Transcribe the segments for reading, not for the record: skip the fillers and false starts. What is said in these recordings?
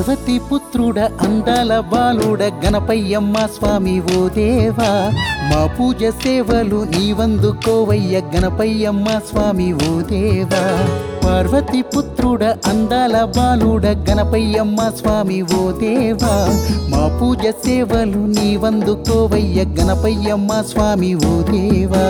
పార్వతి పుత్రుడ అందాల బాలుడ గణపయ్యమ్మ స్వామి ఓ దేవా మా పూజ సేవలు నీవందుకోవయ్య గణపయ్యమ్మ స్వామి ఓ దేవా పార్వతి పుత్రుడ అందాల బాలుడ గణపయ్యమ్మ స్వామి ఓ దేవా మా పూజ సేవలు నీవందుకోవయ్య గణపయ్యమ్మ స్వామి ఓ దేవా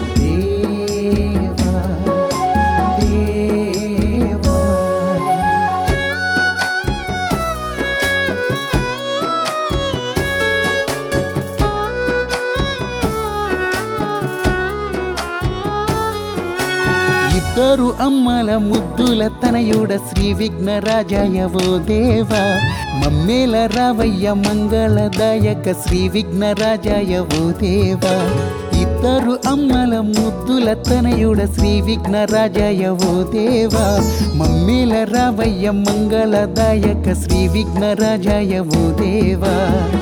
ఇద్దరు అమ్మల ముద్దుల తనయుడ శ్రీ విఘ్నరాజాయ ఓ దేవా మమ్మేల రావయ్య మంగళదాయక శ్రీ విఘ్నరాజాయ ఓ దేవా ఇద్దరు అమ్మల ముద్దుల తనయుడ శ్రీ విఘ్నరాజాయ ఓ దేవా మమ్మేల రావయ్య మంగళదాయక శ్రీ విఘ్నరాజాయ ఓ దేవా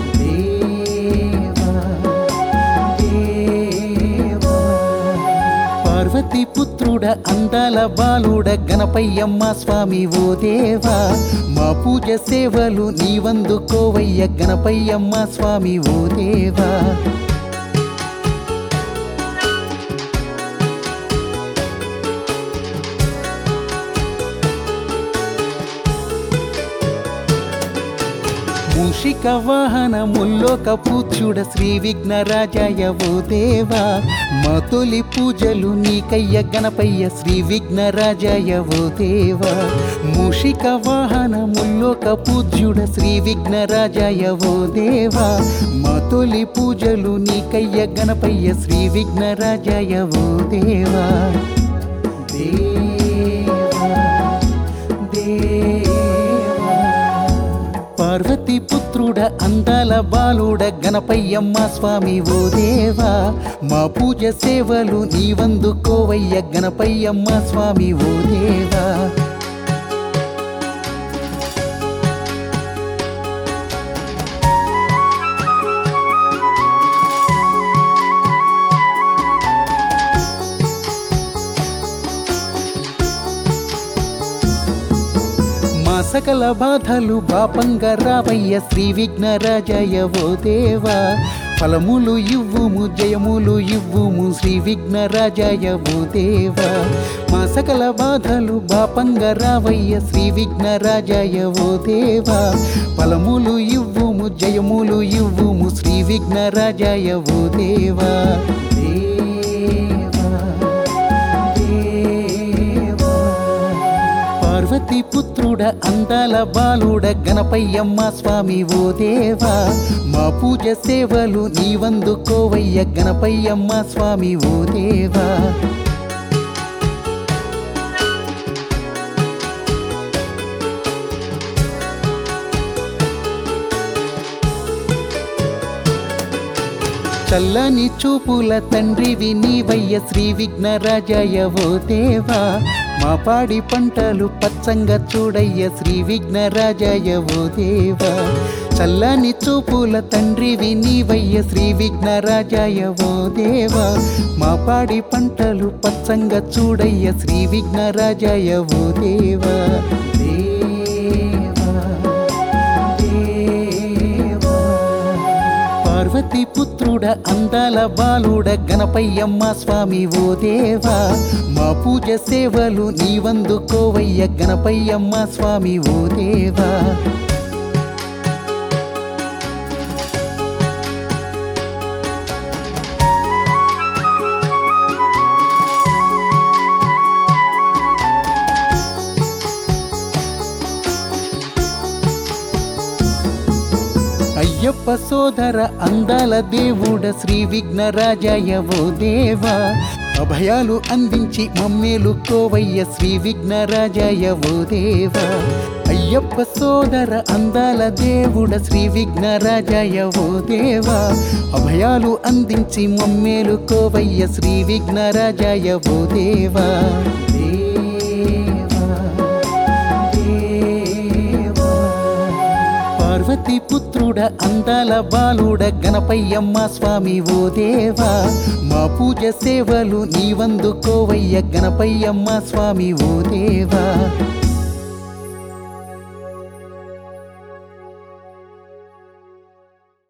పార్వతి పుత్రుడ అందాల బాలుడ గణపయ్యమ్మ స్వామి ఓ దేవా మా పూజ సేవలు నీవందుకోవయ్య గణపయ్యమ్మ స్వామి ఓ దేవా మూషిక వాహన ముల్లోక పూజ్యుడ శ్రీ విఘ్నరాజాయ ఓ దేవా మా తొలి పూజలు నీకయ్య గణపయ్య శ్రీ విఘ్నరాజాయ ఓ దేవా మూషిక వాహన ముల్లోక పూజ్యుడ శ్రీ విఘ్నరాజాయ ఓ దేవా మా తొలి పూజలు నీకయ్య గణపయ్య శ్రీ విఘ్నరాజాయ ఓ దేవా పార్వతి పుత్రుడ అందాల బాలుడ గణపయ్యమ్మ స్వామి ఓ దేవా మా పూజ సేవలు నీవందుకోవయ్య గణపయ్యమ్మ స్వామి ఓ దేవా సకల బాధలు బాపంగా రావయ్య శ్రీ విఘ్నరాజాయ ఓ దేవా ఫలములు ఇవ్వుము జయములు ఇవ్వుము శ్రీ విఘ్నరాజాయ ఓ దేవా మా సకల బాధలు బాపంగా రావయ్య శ్రీ విఘ్నరాజాయ ఓ దేవా ఫలములు ఇవ్వుము జయములు ఇవ్వుము శ్రీ విఘ్నరాజాయ ఓ దేవా పార్వతి పుత్రుడ అందాల బాలుడ గణపయ్యమ్మ స్వామి ఓ దేవా మా పూజ సేవలు నీవందుకోవయ్య గణపయ్యమ్మ స్వామి ఓ దేవా చల్లని చూపుల తండ్రివి నీవయ్య శ్రీ విఘ్నరాజాయ ఓ దేవా మా పాడి పంటలు పచ్చంగా చూడయ్య శ్రీ విఘ్నరాజాయ ఓ దేవా చల్లని చూపుల తండ్రివి నీవయ్య శ్రీ విఘ్నరాజాయ ఓ దేవా మా పాడి పంటలు పచ్చంగా చూడయ్య శ్రీ విఘ్నరాజాయ ఓ దేవా పార్వతి పుత్రుడ అందాల బాలుడ గణపయ్యమ్మ స్వామి ఓ దేవా మా పూజ సేవలు నీవందుకోవయ్య గణపయ్యమ్మ స్వామి ఓ దేవా అయ్యప్ప సోదర అందాల దేవుడ శ్రీ విఘ్నరాజాయ ఓ దేవా అభయాలు అందించి మమ్మేలుకోవయ్య శ్రీ విఘ్నరాజాయ ఓ దేవా అయ్యప్ప సోదర అందాల దేవుడ శ్రీ విఘ్నరాజాయ ఓ దేవా అభయాలు అందించి మమ్మేలుకోవయ్య శ్రీ విఘ్నరాజాయ ఓ దేవా పార్వతి పుత్రుడ అందాల బాలుడ గణపయ్యమ్మ స్వామి ఓ దేవా మా పూజ సేవలు నీవందుకోవయ్య గణపయ్యమ్మ స్వామి ఓ దేవా